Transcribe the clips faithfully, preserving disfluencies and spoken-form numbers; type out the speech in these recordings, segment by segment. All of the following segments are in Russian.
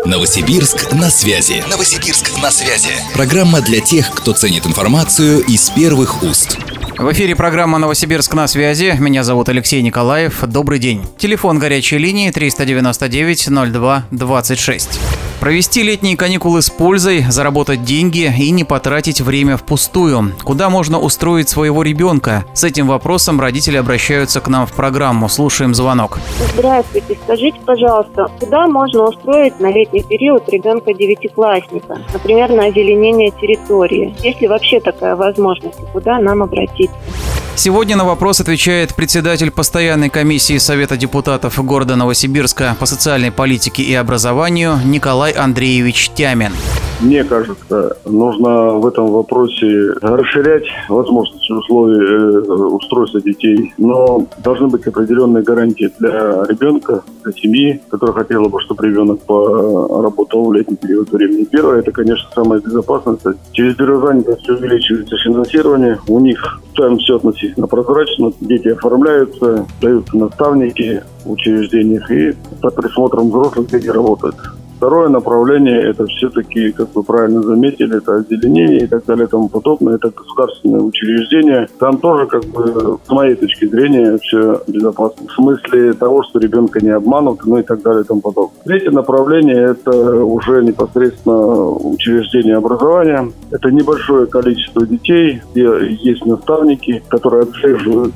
Новосибирск на связи. Новосибирск на связи. Программа для тех, кто ценит информацию из первых уст. В эфире программа «Новосибирск на связи». Меня зовут Алексей Николаев. Добрый день. Телефон горячей линии триста девяносто девять ноль два двадцать шесть. Провести летние каникулы с пользой, заработать деньги и не потратить время впустую. Куда можно устроить своего ребенка? С этим вопросом родители обращаются к нам в программу. Слушаем звонок. Здравствуйте. Скажите, пожалуйста, куда можно устроить на летний период ребенка девятиклассника? Например, на озеленение территории. Есть ли вообще такая возможность? Куда нам обратиться? Сегодня на вопрос отвечает председатель постоянной комиссии Совета депутатов города Новосибирска по социальной политике и образованию Николай Андреевич Тямин. Мне кажется, нужно в этом вопросе расширять возможности условий устройства детей, но должны быть определенные гарантии для ребенка, для семьи, которая хотела бы, чтобы ребенок поработал в летний период времени. Первое, это, конечно, самая безопасность. Через бюро занятости увеличивается финансирование, у них там все относительно прозрачно, дети оформляются, даются наставники в учреждениях и под присмотром взрослых дети работают. Второе направление, это все-таки, как вы правильно заметили, это озеленение и так далее и тому подобное. Это государственное учреждение. Там тоже, как бы, с моей точки зрения, все безопасно. В смысле того, что ребенка не обманут, ну и так далее и тому подобное. Третье направление, это уже непосредственно учреждение образования. Это небольшое количество детей, где есть наставники, которые отслеживают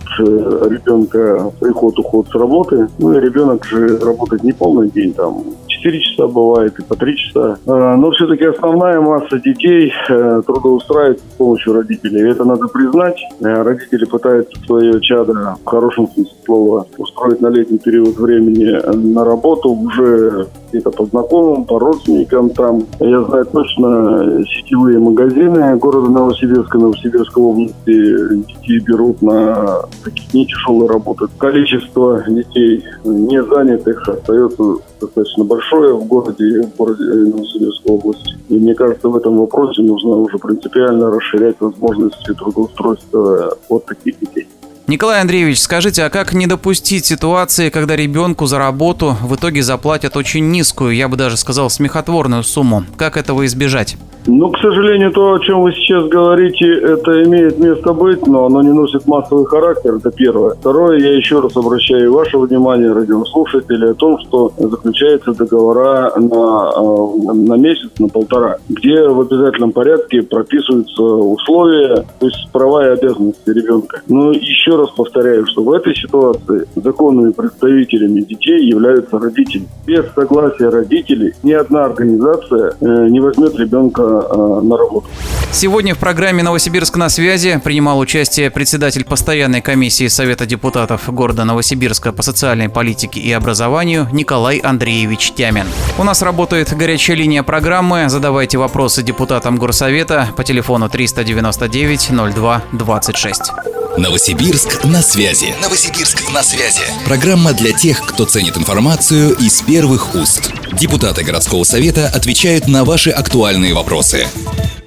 ребенка приход-уход с работы. Ну и ребенок же работает не полный день, там четыре часа бывает и по три часа. Но все-таки основная масса детей трудоустраивается с помощью родителей. Это надо признать. Родители пытаются свое чадо, в хорошем смысле слова, устроить на летний период времени на работу уже где-то по знакомым, по родственникам. Там, я знаю точно, сетевые магазины города Новосибирска, Новосибирской области детей берут на такие не тяжелые работы. Количество детей не занятых остается достаточно большое в городе, в городе Новосибирской области. И мне кажется, в этом вопросе нужно уже принципиально расширять возможности трудоустройства вот таких детей. Николай Андреевич, скажите, а как не допустить ситуации, когда ребенку за работу в итоге заплатят очень низкую, я бы даже сказал, смехотворную сумму? Как этого избежать? Ну, к сожалению, то, о чем вы сейчас говорите, это имеет место быть, но оно не носит массовый характер, это первое. Второе, я еще раз обращаю ваше внимание, радиослушателей, о том, что заключаются договора на, на месяц, на полтора, где в обязательном порядке прописываются условия, то есть права и обязанности ребенка. Но еще раз повторяю, что в этой ситуации законными представителями детей являются родители. Без согласия родителей ни одна организация не возьмет ребенка на работу. Сегодня в программе «Новосибирск на связи» принимал участие председатель постоянной комиссии Совета депутатов города Новосибирска по социальной политике и образованию Николай Андреевич Тямин. У нас работает горячая линия программы. Задавайте вопросы депутатам Горсовета по телефону триста девяносто девять ноль два двадцать шесть. Новосибирск на связи. Новосибирск на связи. Программа для тех, кто ценит информацию из первых уст. Депутаты городского совета отвечают на ваши актуальные вопросы.